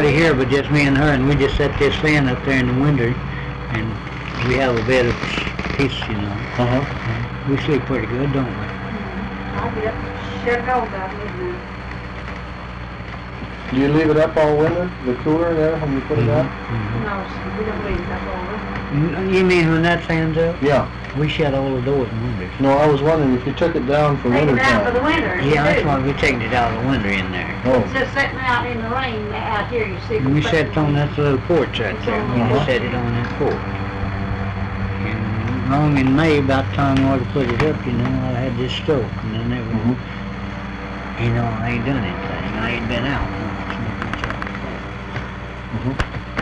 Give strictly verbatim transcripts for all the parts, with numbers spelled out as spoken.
nobody here but just me and her, and we just set this fan up there in the winter, and we have a bed of peace, you know. Uh-huh. And we sleep pretty good, don't we? I get shut it all about midnight. Do you leave it up all winter, the cooler there, when you put it up? Mm-hmm. No, so we don't leave it up all winter. Mm, You mean when that fan's up? Yeah. We shut all the doors in winter. No, I was wondering if you took it down for Take winter it out for the time. winter. you Yeah, that's do. why we taking it out of the winter in there. Oh. It's just sitting out in the rain out here, you see. We set on that little porch right there. We Uh-huh. just set it on that porch. And long in May, about the time I ought to put it up, you know, I had this stroke, and I never, Mhm. you know, I ain't done anything. I ain't been out. Mhm.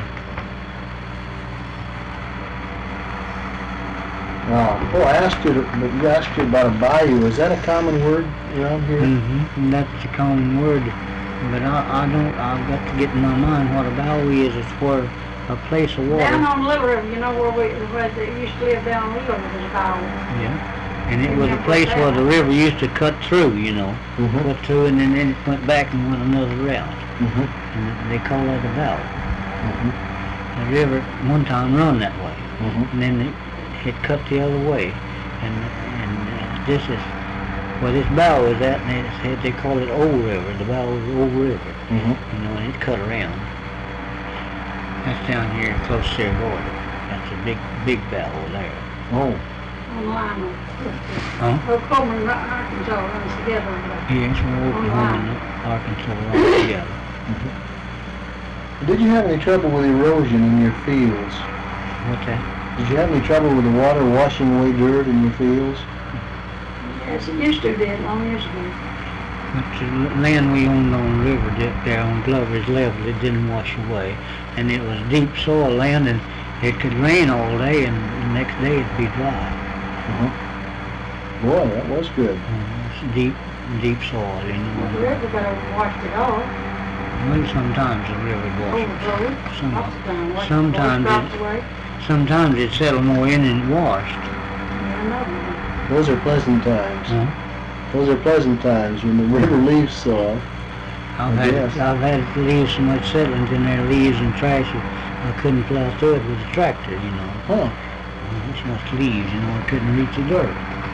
Oh, oh, I asked you, to, but you asked you about a bayou. Is that a common word around here? Mm-hmm. And that's a common word, but I, I don't. I've got to get in my mind what a bayou is. It's where a place of water. Down on Little River, you know where we, where they used to live down on Little River, there's a bayou. Yeah. And it was a place where the river used to cut through, you know, Mhm. cut through, and then, then it went back and went another route. Mhm. And they call that a bayou. Mhm. The river one time run that way, Mhm. and then it, it cut the other way, and and uh, this is where this bow is at, and it said they call it Old River. The bow is Old River, Mhm. you know, and it cut around. That's down here close to the border. That's a big, big bow there. Oh. On the line of, Huh? Oklahoma and Arkansas runs together. but- Yes, we're Oklahoma and Arkansas all together. Did you have any trouble with erosion in your fields? What's that? Did you have any trouble with the water washing away dirt in your fields? Yes, it used to did, long years ago. But the land we owned on the river dip there on Glover's level, it didn't wash away. And it was deep soil land, and it could rain all day, and the next day it'd be dry. Uh-huh. Boy, that was good. Uh, it's deep, deep soil, you The know. river got washed it off, Well, sometimes the river washes. overflowed, Some- lots of time, washed, sometimes washed it- drops away. Sometimes it settled more in than it washed. Yeah, I know. Those are pleasant times. Huh? Those are pleasant times when the river leaves soil. I've I had guess. I've had to leave so much settlement in there, leaves and trash, I couldn't plow through it with a tractor, you know. Huh. It's much leaves, you know, I couldn't reach the dirt.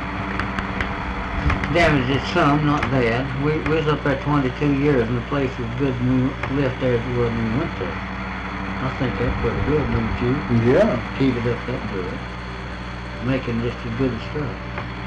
Damaged it some, not bad. We, we was up there twenty-two years, and the place was good when we left there when we went there. I think that's pretty good, don't you? Yeah. Keep it up that good. Making just as good as stuff.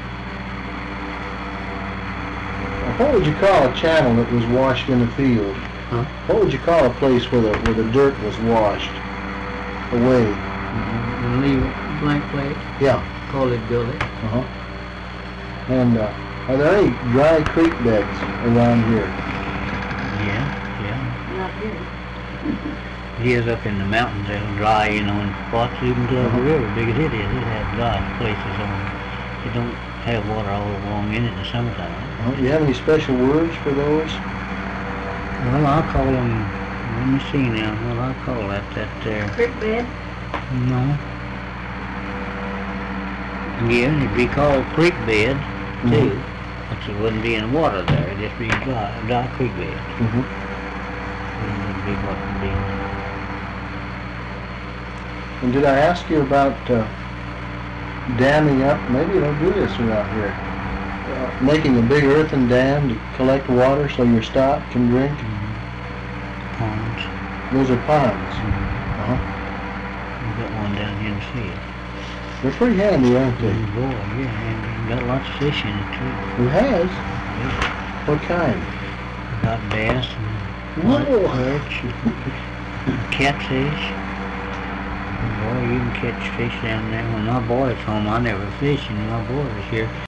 What would you call a channel that was washed in a field? Huh? What would you call a place where the where the dirt was washed away? Mm-hmm. And leave it blank plate, Yeah. call it gully. Uh-huh. And uh, are there any dry creek beds around here? Yeah, yeah. Not here. He is up in the mountains, they'll dry, you know, and spots even Glover River, big as it is, it has dry places on it. It don't have water all along in it in the summertime. Uh, do you have any special words for those? Well, I'll call them, let me see now, what I call that, that there, Creek bed, no. Yeah, it'd be called creek bed, too, but there wouldn't be any water there, it'd just be dry, dry creek bed. Mm-hmm. And it'd be what it'd be. And did I ask you about uh, damming up? Maybe you don't do this around here. Uh, making a big earthen dam to collect water so your stock can drink. Ponds. Those are ponds. Mm-hmm. Uh-huh. We've got one down here in the field. They're pretty handy, aren't they? Oh boy, yeah, and we got lots of fish in it too. Who has? Yeah. What kind? We got bass and Whoa. perch, catfish. Boy, you can catch fish down there. When my boy was home, I never fished, and my boy was here.